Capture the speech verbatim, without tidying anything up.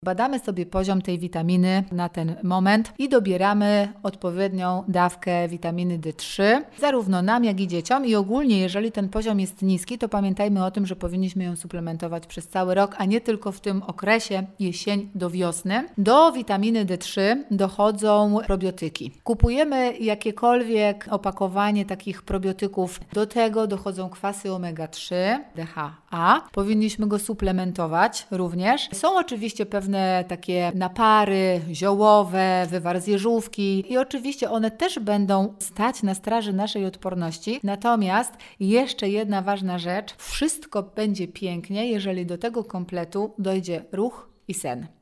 Badamy sobie poziom tej witaminy na ten moment i dobieramy odpowiednią dawkę witaminy D trzy, zarówno nam, jak i dzieciom. I ogólnie, jeżeli ten poziom jest niski, to pamiętajmy o tym, że powinniśmy ją suplementować przez cały rok, a nie tylko w tym okresie jesień do wiosny. Do witaminy D trzy dochodzą probiotyki. Kupujemy jakiekolwiek opakowanie takich probiotyków, do tego dochodzą kwasy omega trzy, D H A. Powinniśmy go suplementować również. Są oczywiście pewne takie napary ziołowe, wywar z jeżówki i oczywiście one też będą stać na straży naszej odporności. Natomiast jeszcze jedna ważna rzecz, wszystko będzie pięknie, jeżeli do tego kompletu dojdzie ruch i sen.